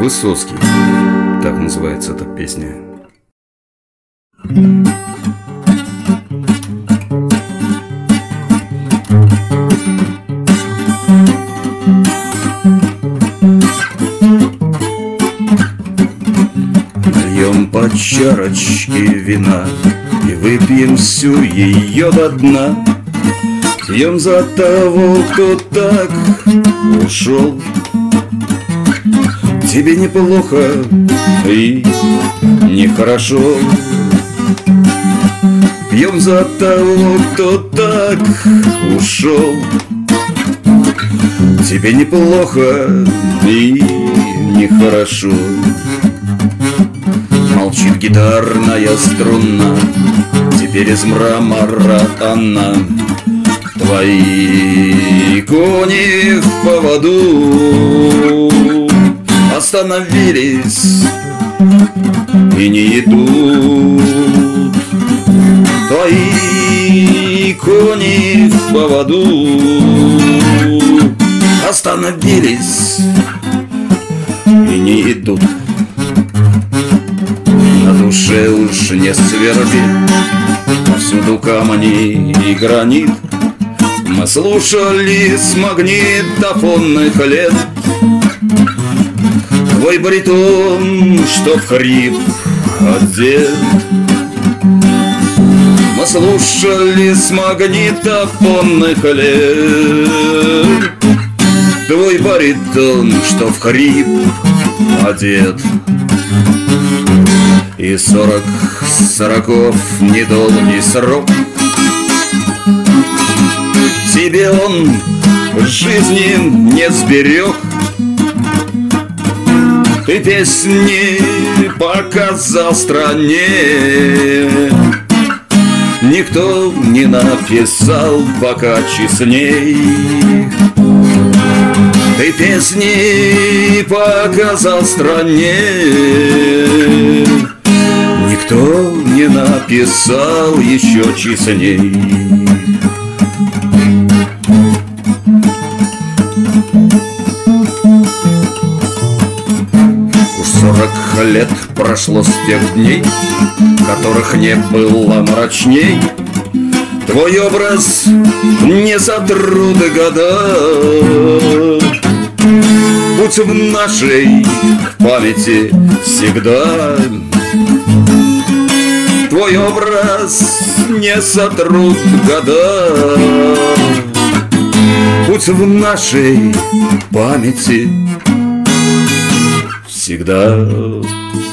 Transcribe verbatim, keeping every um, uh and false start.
Высоцкий. Так называется эта песня. Нальем по чарочке вина и выпьем всю ее до дна. Пьем за того, кто так ушел. Тебе неплохо и нехорошо. Пьем за того, кто так ушел. Тебе неплохо и нехорошо. Молчит гитарная струна, теперь из мрамора она. Твои кони в поводу остановились и не идут. Твои кони в поводу остановились и не идут. На душе уж не свербит, повсюду камни и гранит. Мы слушали с магнитофонных лет твой баритон, что в хрип одет. Мы слушали с магнитофонных лет твой баритон, что в хрип одет. И сорок сороков недолгий срок тебе он жизни не сберег. Ты песни показал стране, никто не написал пока честней. Ты песни показал стране, никто не написал еще честней. Сорок лет прошло с тех дней, которых не было мрачней. Твой образ не сотрут года. Будь в нашей памяти всегда. Твой образ не сотрут года. Будь в нашей памяти всегда.